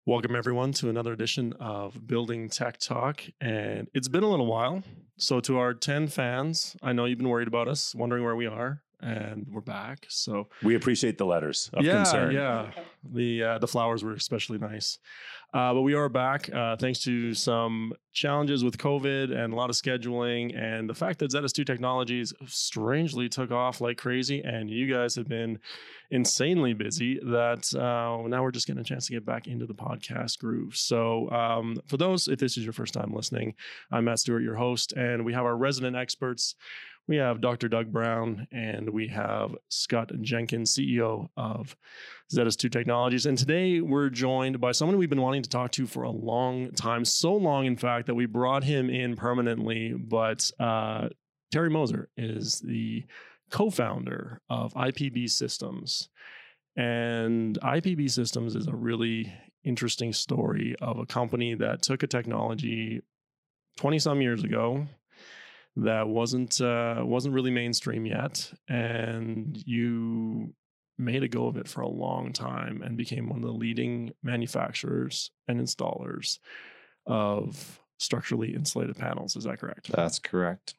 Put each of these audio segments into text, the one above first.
Welcome, everyone, to another edition of Building Tech Talk. And it's been a little while. So, to our 10 fans, I know you've been worried about us, wondering where we are, and we're back. So, we appreciate the letters of concern. The flowers were especially nice. But we are back thanks to some challenges with COVID and a lot of scheduling, and the fact that ZS2 Technologies strangely took off like crazy, and you guys have been insanely busy that now we're just getting a chance to get back into the podcast groove. So for those, if this is your first time listening, I'm Matt Stewart, your host, and we have our resident experts. We have Dr. Doug Brown, and we have Scott Jenkins, CEO of ZS2 Technologies. And today we're joined by someone we've been wanting to talk to for a long time, so long, in fact, that we brought him in permanently. But Terry Moser is the co-founder of IPB Systems. And IPB Systems is a really interesting story of a company that took a technology 20 some years ago that wasn't really mainstream yet, and you made a go of it for a long time and became one of the leading manufacturers and installers of structurally insulated panels. Is that correct? That's correct.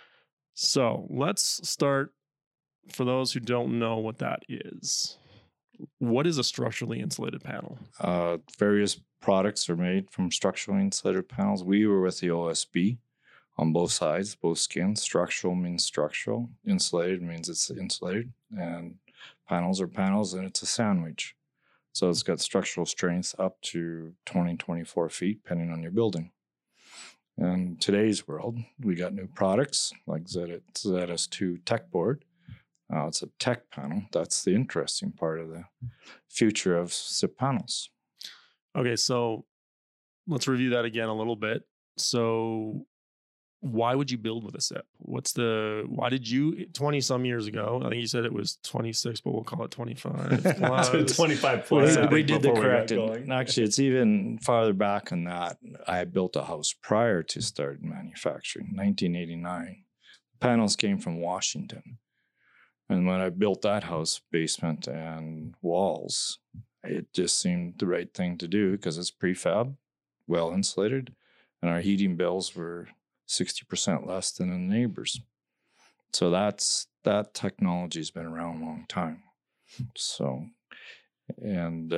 So let's start. For those who don't know what that is, what is a structurally insulated panel? Various products are made from structurally insulated panels. We were with the OSB on both sides, both skins. Structural means structural. Insulated means it's insulated. And panels are panels, and it's a sandwich. So it's got structural strength up to 20, 24 feet, depending on your building. In today's world, we got new products like ZS2 Tech Board. It's a tech panel. That's the interesting part of the future of SIP panels. Okay, so let's review that again a little bit. So why would you build with a SIP? Why did you, 20 some years ago, I think you said it was 26, but we'll call it 25 plus. 25 plus. We did the corrected. Actually, it's even farther back than that. I built a house prior to start manufacturing, 1989. Panels came from Washington. And when I built that house, basement and walls, it just seemed the right thing to do because it's prefab, well insulated, and our heating bills were 60% less than the neighbors. So that technology has been around a long time. So, and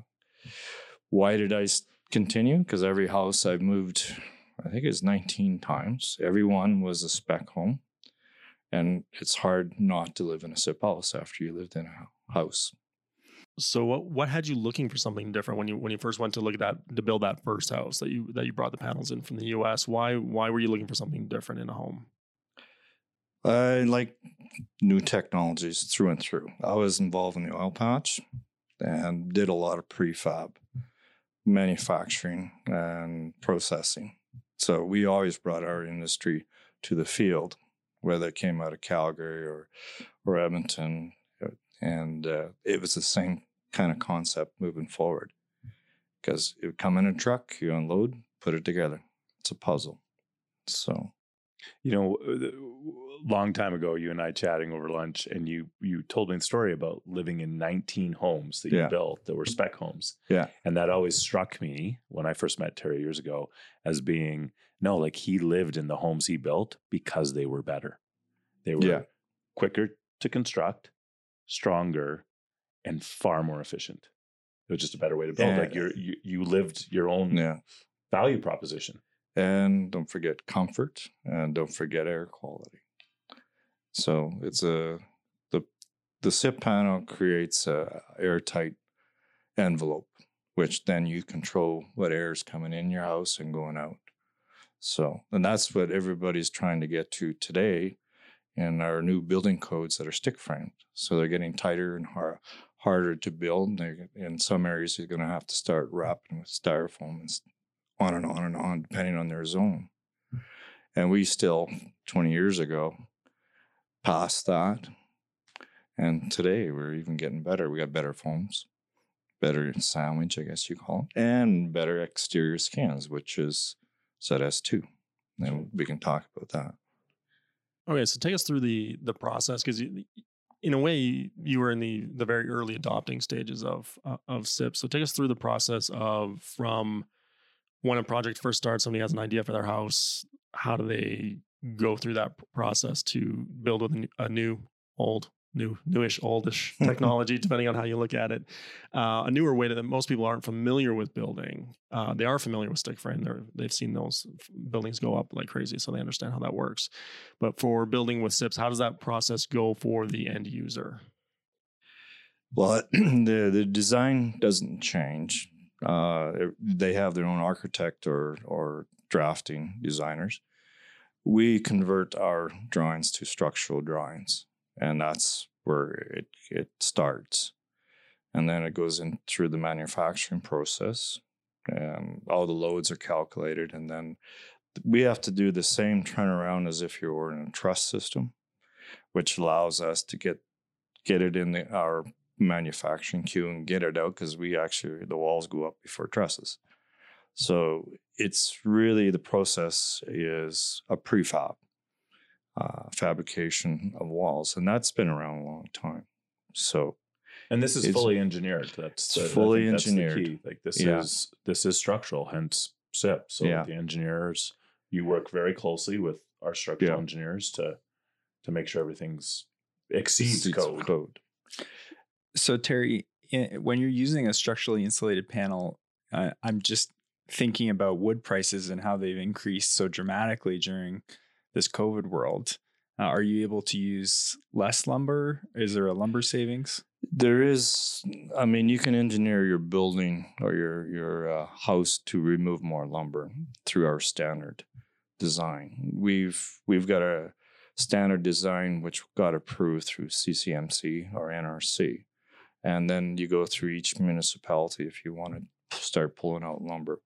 why did I continue? Because every house I've moved, I think it's 19 times. Every one was a spec home. And it's hard not to live in a SIP house after you lived in a house. So what had you looking for something different when you first went to look at that, to build that first house that you brought the panels in from the US? Why were you looking for something different in a home? I like new technologies through and through. I was involved in the oil patch and did a lot of prefab manufacturing and processing. So we always brought our industry to the field, whether it came out of Calgary or Edmonton. And it was the same kind of concept moving forward. Because it would come in a truck, you unload, put it together. It's a puzzle. So, long time ago, you and I chatting over lunch, and you told me the story about living in 19 homes that you built that were spec homes. Yeah. And that always struck me when I first met Terry years ago as being, no, like he lived in the homes he built because they were better. They were quicker to construct, stronger, and far more efficient. It was just a better way to build. Like you lived your own value proposition. And don't forget comfort, and don't forget air quality. So it's the SIP panel creates a airtight envelope, which then you control what air is coming in your house and going out. So, and that's what everybody's trying to get to today in our new building codes that are stick framed. So they're getting tighter and harder to build. In some areas, you're going to have to start wrapping with styrofoam and on and on and on, depending on their zone. And we still, 20 years ago, passed that. And today, we're even getting better. We got better foams, better sandwich, I guess you call it, and better exterior skins, which is ZS2. And we can talk about that. Okay, so take us through the process, because in a way, you were in the very early adopting stages of SIP. So take us through the process of from when a project first starts, somebody has an idea for their house. How do they go through that process to build with a newish, oldish technology, depending on how you look at it? A newer way that most people aren't familiar with building. They are familiar with stick frame. They've seen those buildings go up like crazy, so they understand how that works. But for building with SIPs, how does that process go for the end user? Well, the design doesn't change. They have their own architect or drafting designers. We convert our drawings to structural drawings, and that's where it starts. And then it goes in through the manufacturing process, and all the loads are calculated. And then we have to do the same turnaround as if you were in a truss system, which allows us to get it in our manufacturing queue and get it out, because the walls go up before trusses. So it's really, the process is a prefab fabrication of walls, and that's been around a long time. So, and this is fully engineered. That's fully engineered. That's the key. Like this is structural, hence SIP. So the engineers, you work very closely with our structural engineers to make sure everything's exceeds code. So Terry, when you're using a structurally insulated panel, I'm just thinking about wood prices and how they've increased so dramatically during this COVID world. Are you able to use less lumber? Is there a lumber savings? There is. I mean, you can engineer your building or your house to remove more lumber through our standard design. We've got a standard design which got approved through CCMC or NRC. And then you go through each municipality if you want to start pulling out lumber.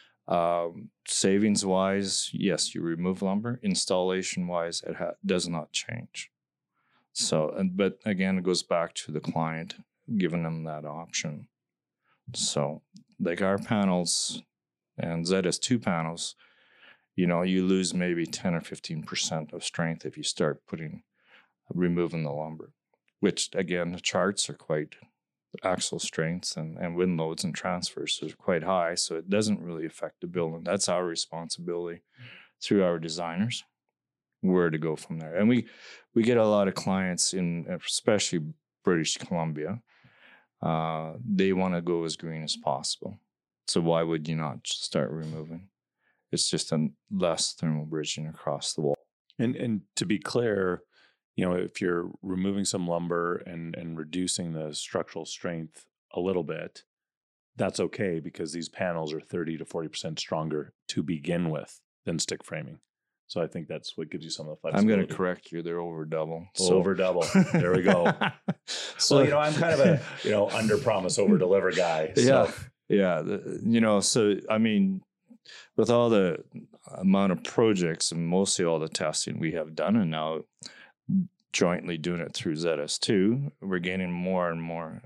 Savings wise, yes, you remove lumber. Installation wise, it does not change. So, but again, it goes back to the client, giving them that option. So, like our panels and ZS2 panels, you lose maybe 10 or 15% of strength if you start removing the lumber, which again, the charts are quite, axle strengths and wind loads and transfers are quite high. So it doesn't really affect the building. That's our responsibility through our designers, where to go from there. And we get a lot of clients especially British Columbia. They want to go as green as possible. So why would you not start removing? It's just a less thermal bridging across the wall. And to be clear, if you're removing some lumber and reducing the structural strength a little bit, that's okay, because these panels are 30 to 40% stronger to begin with than stick framing. So I think that's what gives you some of the flexibility. I'm going to correct you. They're over double. Over double. There we go. So, I'm kind of a, under promise, over deliver guy. So. Yeah. So, I mean, with all the amount of projects and mostly all the testing we have done, and now jointly doing it through ZS2, we're gaining more and more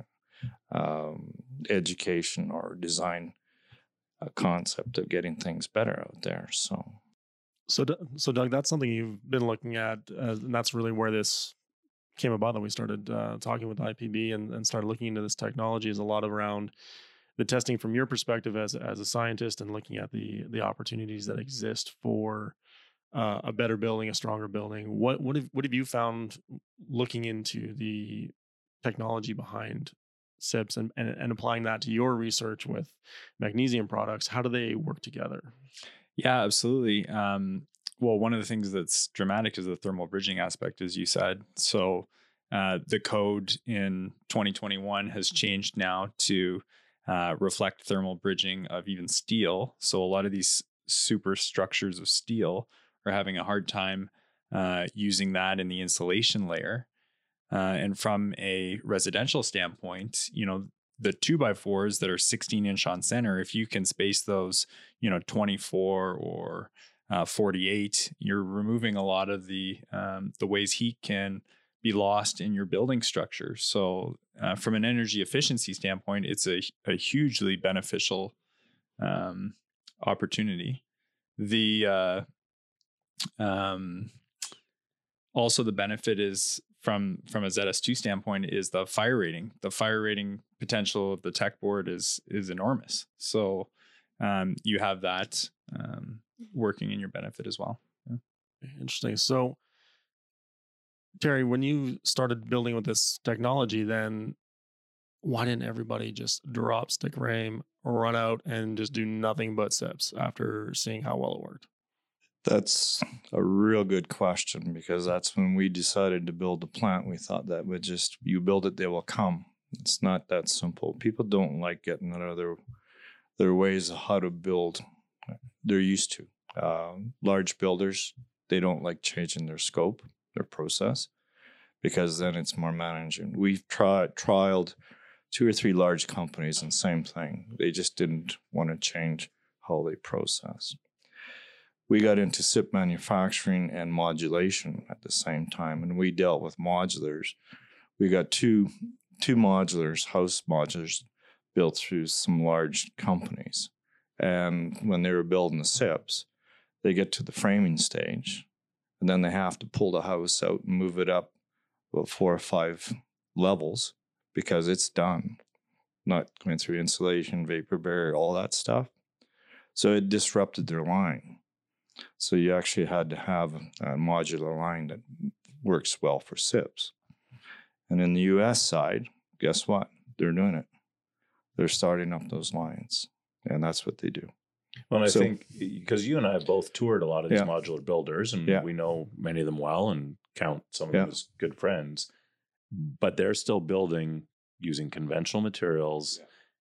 education or design concept of getting things better out there. So Doug, that's something you've been looking at, and that's really where this came about, that we started talking with IPB and started looking into this technology, is a lot around the testing from your perspective as a scientist, and looking at the opportunities that exist for a better building, a stronger building. What have you found looking into the technology behind SIPs and applying that to your research with magnesium products? How do they work together? Yeah, absolutely. Well, one of the things that's dramatic is the thermal bridging aspect, as you said. So the code in 2021 has changed now to reflect thermal bridging of even steel. So a lot of these superstructures of steel are having a hard time using that in the insulation layer. And from a residential standpoint, the 2x4s that are 16-inch on center, if you can space those, 24 or 48, you're removing a lot of the ways heat can be lost in your building structure. So from an energy efficiency standpoint, it's a hugely beneficial opportunity. Also, the benefit is from a ZS2 standpoint is the fire rating. The fire rating potential of the tech board is enormous. So you have that working in your benefit as well. Yeah. Interesting. So, Terry, when you started building with this technology, then why didn't everybody just drop stick frame, run out, and just do nothing but SIPs after seeing how well it worked? That's a real good question, because that's when we decided to build the plant. We thought that would just, you build it, they will come. It's not that simple. People don't like getting out of their ways of how to build. They're used to. Large builders, they don't like changing their scope, their process, because then it's more managing. We've trialed 2 or 3 large companies, and same thing. They just didn't want to change how they process. We got into SIP manufacturing and modulation at the same time, and we dealt with modulars. We got two modulars, house modulars, built through some large companies. And when they were building the SIPs, they get to the framing stage, and then they have to pull the house out and move it up about 4 or 5 levels because it's done, not going through insulation, vapor barrier, all that stuff. So it disrupted their line. So you actually had to have a modular line that works well for SIPs. And in the US side, guess what? They're doing it. They're starting up those lines, and that's what they do. Well, I think because you and I have both toured a lot of these modular builders, and Yeah. we know many of them well and count some of them as good friends, but they're still building using conventional materials.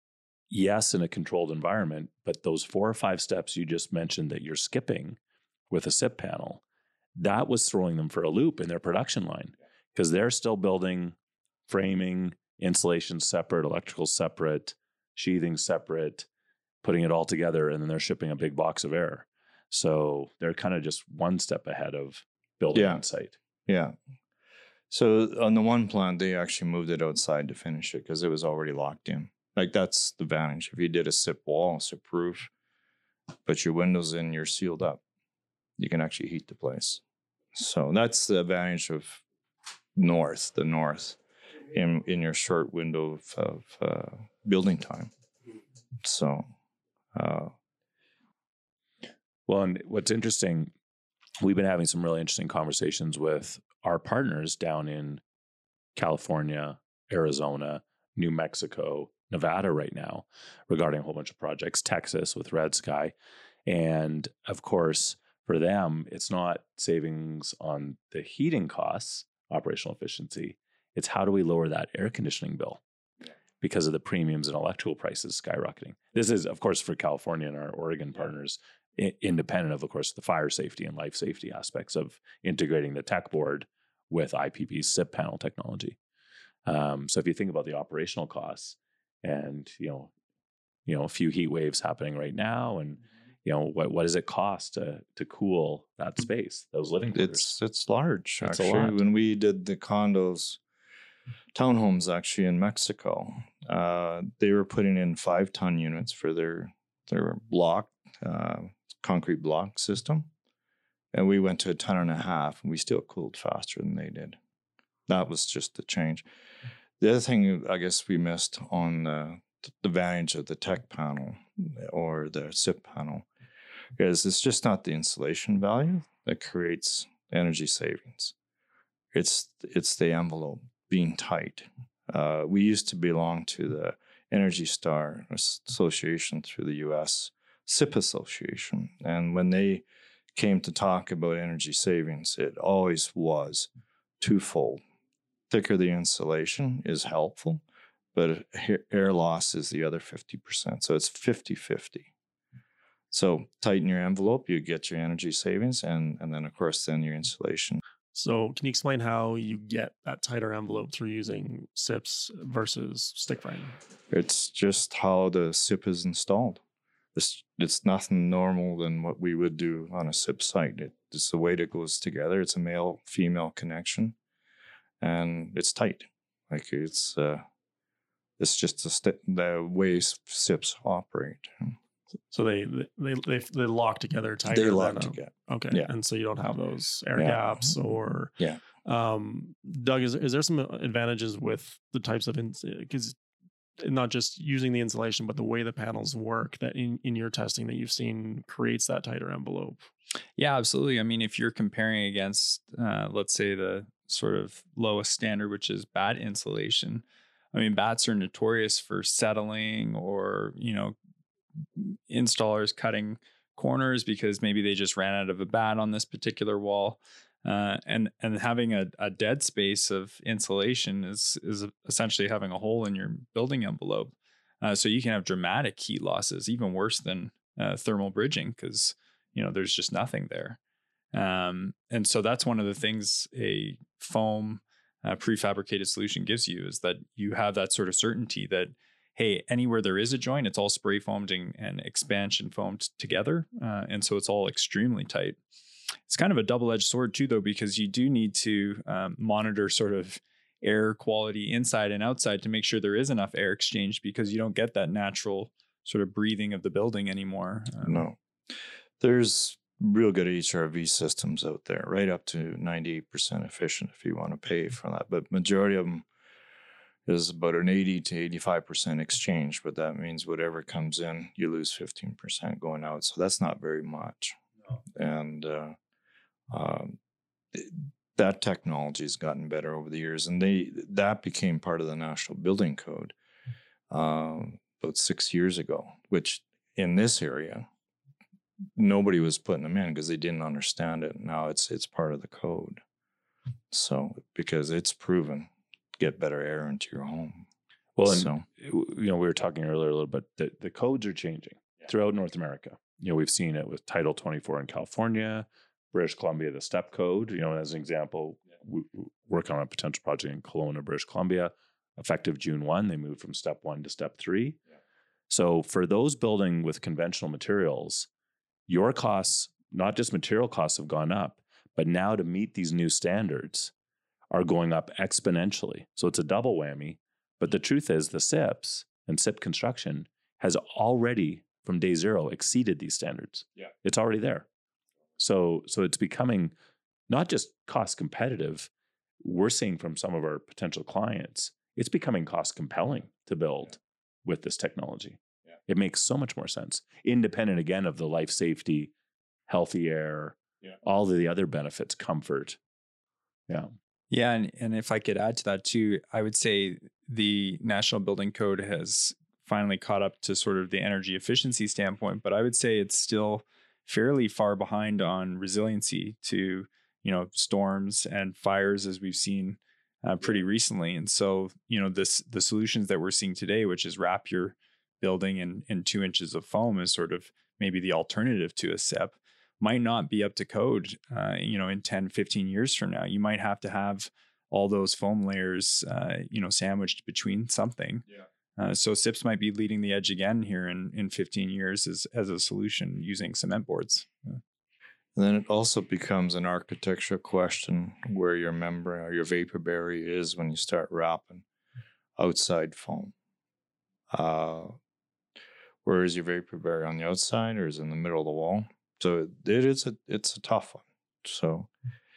Yes, in a controlled environment, but those 4 or 5 steps you just mentioned that you're skipping with a SIP panel, that was throwing them for a loop in their production line, because they're still building framing, insulation separate, electrical separate, sheathing separate, putting it all together, and then they're shipping a big box of air. So they're kind of just one step ahead of building on site. Yeah. So on the one plant, they actually moved it outside to finish it because it was already locked in. Like, that's the advantage. If you did a SIP wall, SIP roof, put your windows in, you're sealed up. You can actually heat the place. So that's the advantage of the north in your short window of building time. So, well, and what's interesting, we've been having some really interesting conversations with our partners down in California, Arizona, New Mexico, Nevada right now regarding a whole bunch of projects, Texas with Red Sky. And of course, for them, it's not savings on the heating costs, operational efficiency. It's how do we lower that air conditioning bill because of the premiums and electrical prices skyrocketing. This is, of course, for California and our Oregon partners, independent of course, the fire safety and life safety aspects of integrating the tech board with IPP's SIP panel technology. So if you think about the operational costs and, a few heat waves happening right now, and, what does it cost to cool that space, those living quarters? It's large. It's actually, a lot. When we did the condos, townhomes actually in Mexico, they were putting in 5-ton units for their block, concrete block system. And we went to a 10.5, and we still cooled faster than they did. That was just the change. The other thing I guess we missed on the advantage of the tech panel or the SIP panel is it's just not the insulation value that creates energy savings. It's the envelope being tight. We used to belong to the Energy Star Association through the U.S. SIP Association. And when they came to talk about energy savings, it always was twofold. Thicker the insulation is helpful, but air loss is the other 50%. So it's 50-50. So tighten your envelope, you get your energy savings, and then, of course, then your insulation. So can you explain how you get that tighter envelope through using SIPs versus stick frame? It's just how the SIP is installed. It's nothing normal than what we would do on a SIP site. It's the way it goes together. It's a male-female connection, and it's tight. Like it's just the way SIPs operate. So they lock together tighter. They lock together. Okay. Yeah. And so you don't have those air gaps or Doug, is there some advantages with the types of because not just using the insulation, but the way the panels work that in your testing that you've seen creates that tighter envelope? Yeah, absolutely. I mean, if you're comparing against, let's say, the sort of lowest standard, which is bat insulation, I mean, bats are notorious for settling, or, installers cutting corners because maybe they just ran out of a bat on this particular wall. And having a dead space of insulation is essentially having a hole in your building envelope. So you can have dramatic heat losses, even worse than thermal bridging, because there's just nothing there. And so that's one of the things a foam prefabricated solution gives you, is that you have that sort of certainty that, hey, anywhere there is a joint, it's all spray foamed and expansion foamed together. And so it's all extremely tight. It's kind of a double-edged sword too, though, because you do need to monitor sort of air quality inside and outside to make sure there is enough air exchange, because you don't get that natural sort of breathing of the building anymore. No. There's real good HRV systems out there, right up to 98% efficient if you want to pay for that. But majority of them is about an 80 to 85% exchange. But that means whatever comes in, you lose 15% going out. So that's not very much. No. And that technology has gotten better over the years. And that became part of the National Building Code about 6 years ago, which in this area, nobody was putting them in because they didn't understand it. Now it's part of the code. So because it's proven to get better air into your home. Well, and we were talking earlier a little bit that the codes are changing throughout North America. We've seen it with Title 24 in California, British Columbia, the STEP code. As an example, we work on a potential project in Kelowna, British Columbia. Effective June 1, they moved from Step 1 to Step 3. Yeah. So for those building with conventional materials, your costs, not just material costs, have gone up, but now to meet these new standards are going up exponentially. So it's a double whammy. But the truth is the SIPs and SIP construction has already, from day zero, exceeded these standards. Yeah. It's already there. So it's becoming not just cost competitive. We're seeing from some of our potential clients, it's becoming cost compelling to build with this technology. It makes so much more sense. Independent, again, of the life safety, healthy air, all of the other benefits, comfort. Yeah. Yeah. And if I could add to that too, I would say the National Building Code has finally caught up to sort of the energy efficiency standpoint, but I would say it's still fairly far behind on resiliency to, storms and fires, as we've seen pretty recently. And so, the solutions that we're seeing today, which is wrap your building in 2 inches of foam, is sort of maybe the alternative to a SIP, might not be up to code, in 10, 15 years from now. You might have to have all those foam layers, sandwiched between something. Yeah. So SIPs might be leading the edge again here in 15 years as a solution using cement boards. Yeah. And then it also becomes an architectural question where your membrane or your vapor barrier is when you start wrapping outside foam. Where is your vapor barrier, on the outside or is it in the middle of the wall? So it's a tough one. So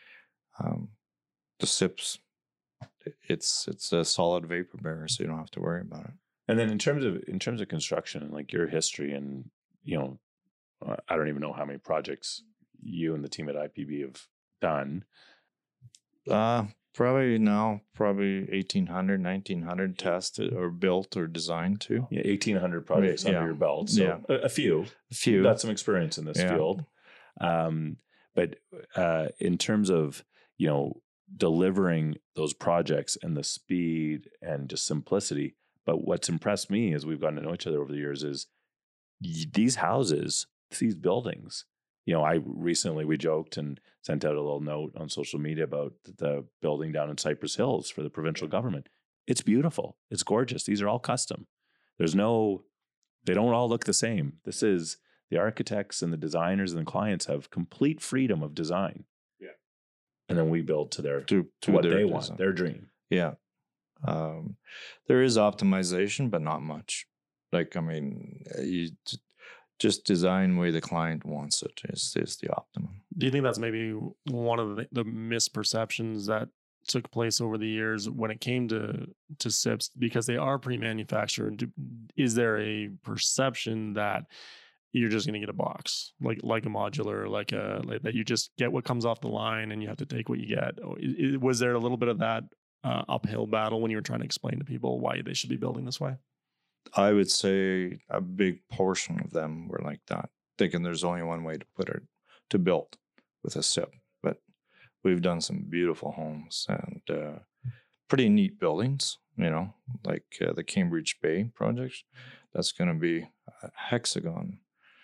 the SIPs, it's a solid vapor barrier, so you don't have to worry about it. And then in terms of construction and like your history, and I don't even know how many projects you and the team at IPB have done. Probably 1,800, 1,900 tested or built or designed too. Yeah, 1,800 projects under your belt. So a few. You've got some experience in this field. But in terms of, delivering those projects and the speed and just simplicity. But what's impressed me as we've gotten to know each other over the years is these houses, these buildings. We joked and sent out a little note on social media about the building down in Cypress Hills for the provincial government. It's beautiful. It's gorgeous. These are all custom. They don't all look the same. This is the architects and the designers and the clients have complete freedom of design. Yeah. And then we build to what they want, their dream. Yeah. There is optimization, but not much. You just design the way the client wants it is the optimum. Do you think that's maybe one of the misperceptions that took place over the years when it came to SIPs, because they are pre-manufactured? Is there a perception that you're just going to get a box, like a modular, like that you just get what comes off the line and you have to take what you get? Was there a little bit of that uphill battle when you were trying to explain to people why they should be building this way? I would say a big portion of them were like that, thinking there's only one way to build with a SIP. But we've done some beautiful homes and pretty neat buildings, like the Cambridge Bay project. That's going to be a hexagon.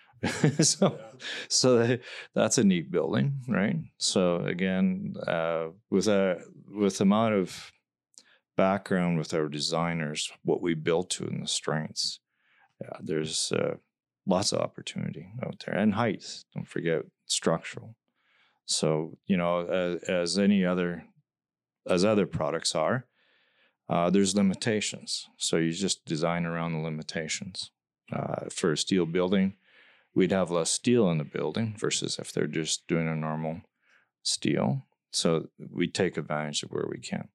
so that's a neat building, right? So again, with the amount of background with our designers, what we built to and the strengths, there's lots of opportunity out there, and height. Don't forget structural. So as other products are, there's limitations. So you just design around the limitations. For a steel building, we'd have less steel in the building versus if they're just doing a normal steel. So we take advantage of where we can.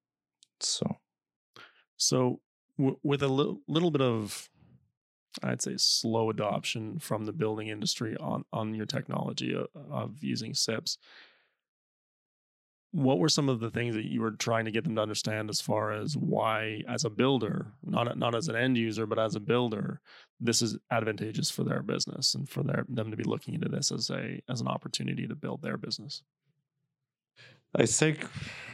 So with a little bit of, I'd say, slow adoption from the building industry on your technology of using SIPs, what were some of the things that you were trying to get them to understand as far as why, as a builder, not as an end user, but as a builder, this is advantageous for their business and for them to be looking into this as an opportunity to build their business? I think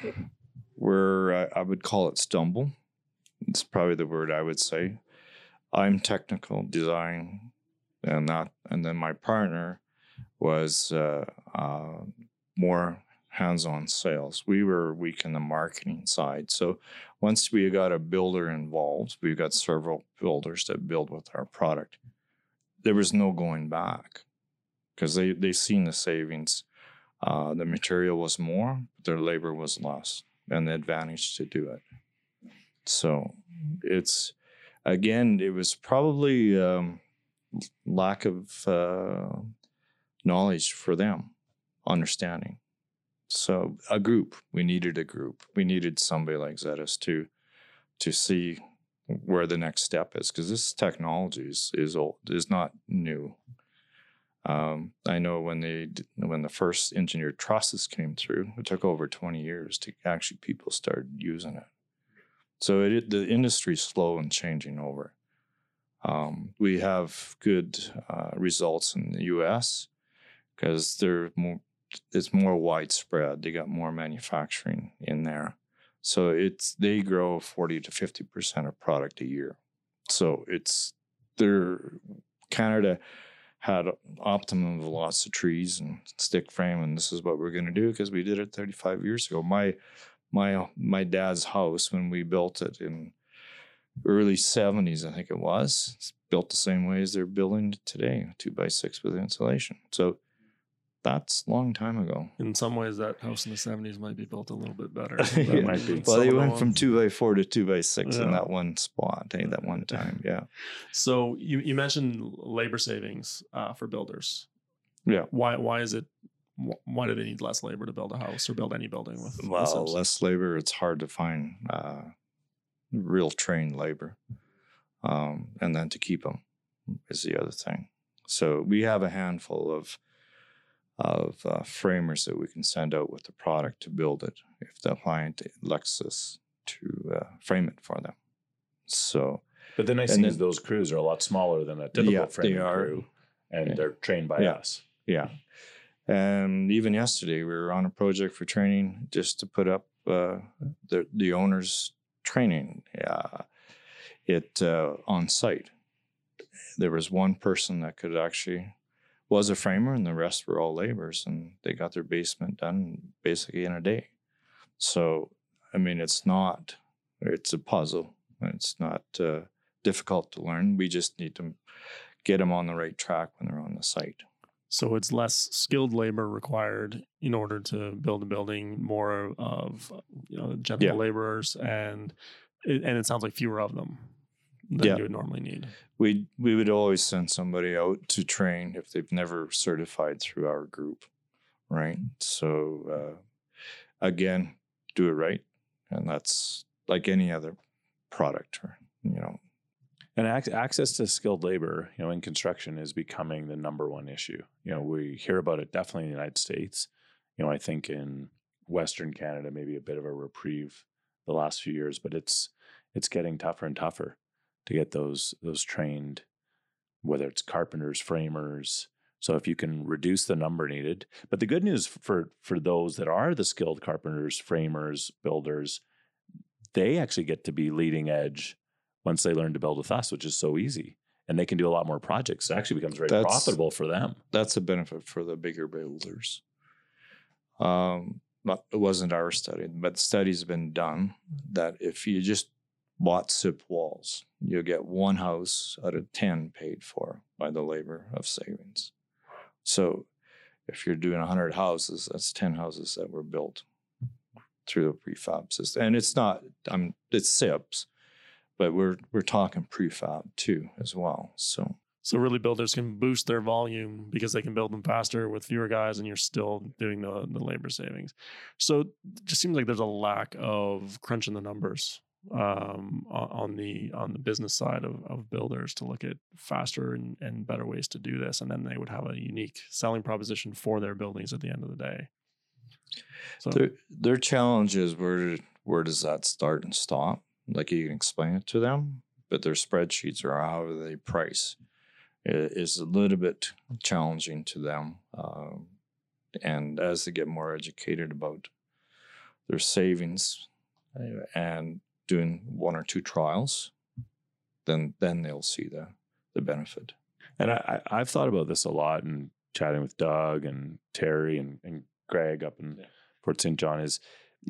I would call it stumble. It's probably the word I would say. I'm technical design, and then my partner was more hands-on sales. We were weak in the marketing side. So once we got a builder involved, we've got several builders that build with our product. There was no going back because they seen the savings. The material was more, their labor was less, and the advantage to do it. So it was probably lack of knowledge for them, understanding. So we needed a group. We needed somebody like Zetas to see where the next step is, because this technology is old, is not new. I know when the first engineered trusses came through, it took over 20 years to actually people started using it. So the industry's slow and changing over. We have good results in the U.S. because it's more widespread. They got more manufacturing in there. So they grow 40 to 50% of product a year. So Canada had optimum of lots of trees and stick frame, and this is what we're going to do because we did it 35 years ago. My dad's house, when we built it in early 70s, I think it was, it's built the same way as they're building it today, 2x6 with insulation. So that's a long time ago. In some ways, that house in the 70s might be built a little bit better. It might be. Well, they went from 2x4 to 2x6 in that one spot, that one time. Yeah. So you mentioned labor savings for builders. Yeah. Why do they need less labor to build a house or build any building with? Well, less labor. It's hard to find real trained labor, and then to keep them is the other thing. So we have a handful of framers that we can send out with the product to build it if the client elects us to frame it for them. So, but the nice thing is those crews are a lot smaller than a typical framing crew, and they're trained by us. Yeah. And even yesterday, we were on a project for training just to put up the owner's training on site. There was one person that was a framer, and the rest were all laborers, and they got their basement done basically in a day. So, I mean, it's a puzzle. It's not difficult to learn. We just need to get them on the right track when they're on the site. So it's less skilled labor required in order to build a building, more of general laborers, and it sounds like fewer of them than you would normally need. We would always send somebody out to train if they've never certified through our group, right? So again, do it right. And that's like any other product, or, And access to skilled labor, in construction is becoming the number one issue. We hear about it definitely in the United States. I think in Western Canada, maybe a bit of a reprieve the last few years, but it's getting tougher and tougher to get those trained, whether it's carpenters, framers. So if you can reduce the number needed, but the good news for those that are the skilled carpenters, framers, builders, they actually get to be leading edge once they learn to build with us, which is so easy. And they can do a lot more projects. It actually becomes very profitable for them. That's a benefit for the bigger builders. It wasn't our study, but the study's been done that if you just bought SIP walls, you'll get one house out of 10 paid for by the labor of savings. So if you're doing 100 houses, that's 10 houses that were built through the prefab system. And it's not, it's SIPs, but we're talking prefab too as well. So really builders can boost their volume because they can build them faster with fewer guys, and you're still doing the labor savings. So it just seems like there's a lack of crunching the numbers on the business side of builders to look at faster and better ways to do this. And then they would have a unique selling proposition for their buildings at the end of the day. So their challenge is where does that start and stop? Like, you can explain it to them, but their spreadsheets or how they price is a little bit challenging to them. And as they get more educated about their savings and doing one or two trials, then they'll see the benefit. And I've thought about this a lot, and chatting with Doug and Terry and Greg up in Fort St. John is,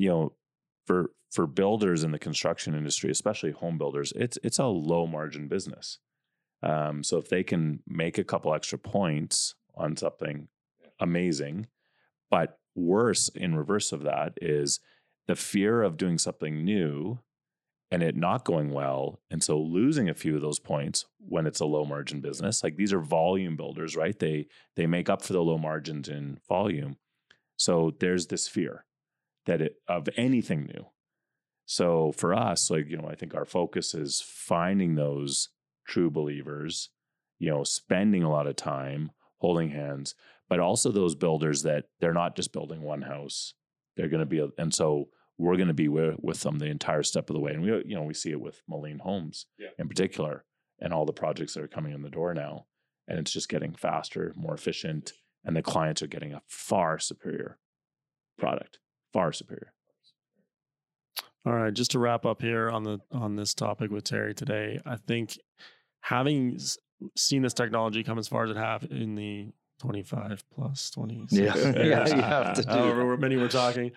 for builders in the construction industry, especially home builders, it's a low margin business. So if they can make a couple extra points on something, amazing. But worse, in reverse of that, is the fear of doing something new and it not going well. And so losing a few of those points when it's a low margin business. Like, these are volume builders, right? They make up for the low margins in volume. So there's this fear of anything new. So for us, I think our focus is finding those true believers, spending a lot of time holding hands, but also those builders that they're not just building one house. They're going to be, and so we're going to be with them the entire step of the way. And we see it with Moline Homes in particular, and all the projects that are coming in the door now. And it's just getting faster, more efficient, and the clients are getting a far superior product, far superior. all right, just to wrap up here on this topic with Terry today, I think having seen this technology come as far as it have in the 25 plus 20, you have to do however many we're talking.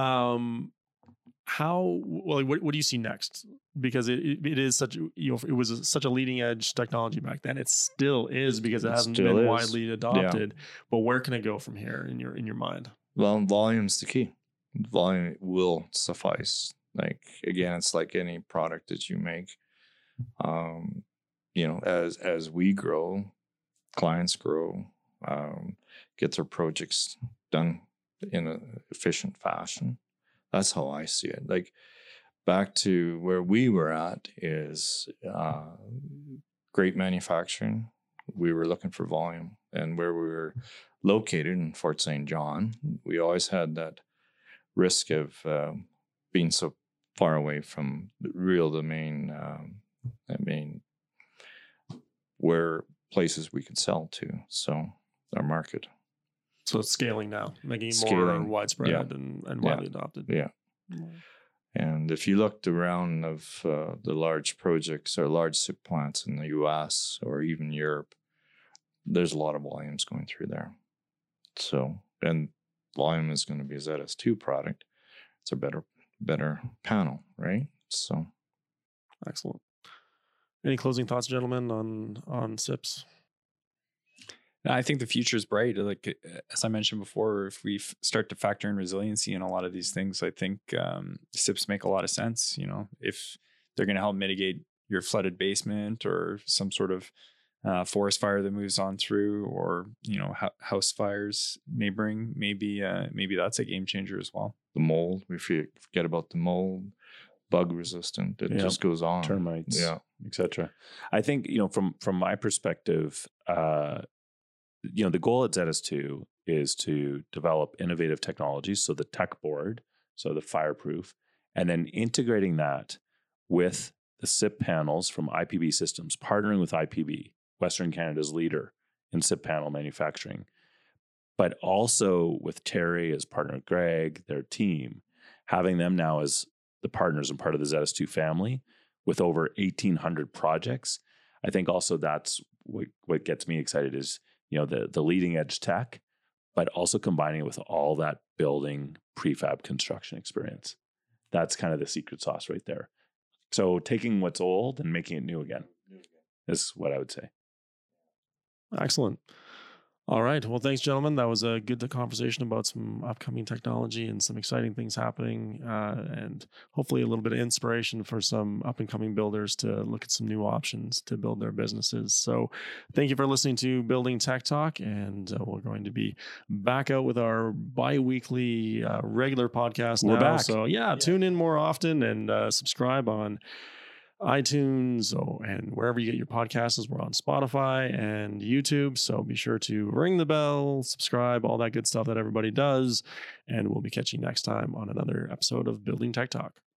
What do you see next? Because it is such, it was such a leading edge technology back then. It still is, because it hasn't been widely adopted. Yeah. But where can it go from here in your mind? Well, volume's the key. Volume will suffice. Like, again, it's like any product that you make. As we grow, clients grow, get their projects done in an efficient fashion. That's how I see it. Like, back to where we were at is great manufacturing. We were looking for volume, and where we were located in Fort St. John, we always had that risk of being so far away from the main where places we could sell to. So our market. So it's scaling now, making it more widespread and widely adopted. Yeah. And if you looked around of the large projects or large SIP plants in the US or even Europe, there's a lot of volumes going through there. So, and volume is going to be a ZS2 product. It's a better panel, right? So, excellent. Any closing thoughts, gentlemen, on SIPs? I think the future is bright. Like, as I mentioned before, if we start to factor in resiliency in a lot of these things, I think SIPs make a lot of sense. If they're going to help mitigate your flooded basement or some sort of forest fire that moves on through, or house fires neighboring. Maybe that's a game changer as well. The mold, we forget about the mold, bug resistant. It just goes on. Termites, etc. I think from my perspective, the goal at Zetas2 is to develop innovative technologies. So the tech board, so the fireproof, and then integrating that with the SIP panels from IPB Systems, partnering with IPB, Western Canada's leader in SIP panel manufacturing, but also with Terry as partner, Greg, their team, having them now as the partners and part of the Zetas2 family with over 1,800 projects. I think also that's what gets me excited is, the leading edge tech, but also combining it with all that building prefab construction experience. That's kind of the secret sauce right there. So taking what's old and making it new again is what I would say. Excellent. All right. Well, thanks, gentlemen. That was a good conversation about some upcoming technology and some exciting things happening, and hopefully a little bit of inspiration for some up and coming builders to look at some new options to build their businesses. So thank you for listening to Building Tech Talk, and we're going to be back out with our bi-weekly regular podcast now. We're back. So tune in more often and subscribe on iTunes and wherever you get your podcasts. We're on Spotify and YouTube, so be sure to ring the bell, subscribe, all that good stuff that everybody does, and we'll be catching you next time on another episode of Building Tech Talk.